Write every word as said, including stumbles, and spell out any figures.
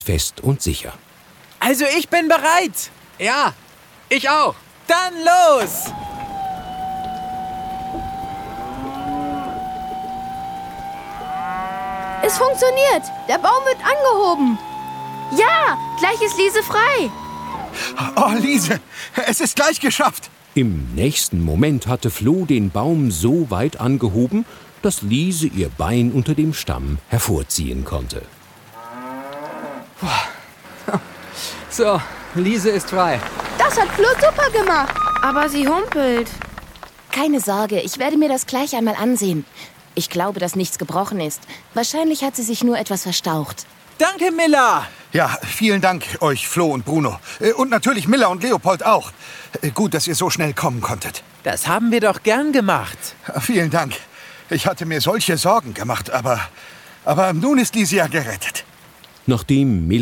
fest und sicher. Also ich bin bereit. Ja, ich auch. Dann los! Es funktioniert. Der Baum wird angehoben. Ja, gleich ist Liese frei. Oh, Liese, es ist gleich geschafft. Im nächsten Moment hatte Floh den Baum so weit angehoben, dass Liese ihr Bein unter dem Stamm hervorziehen konnte. So, Liese ist frei. Das hat Flo super gemacht. Aber sie humpelt. Keine Sorge, ich werde mir das gleich einmal ansehen. Ich glaube, dass nichts gebrochen ist. Wahrscheinlich hat sie sich nur etwas verstaucht. Danke, Milla. Ja, vielen Dank euch, Flo und Bruno. Äh, Und natürlich Milla und Leopold auch. Äh, Gut, dass ihr so schnell kommen konntet. Das haben wir doch gern gemacht. Vielen Dank. Ich hatte mir solche Sorgen gemacht, aber, aber nun ist Liese ja gerettet. Nachdem Milla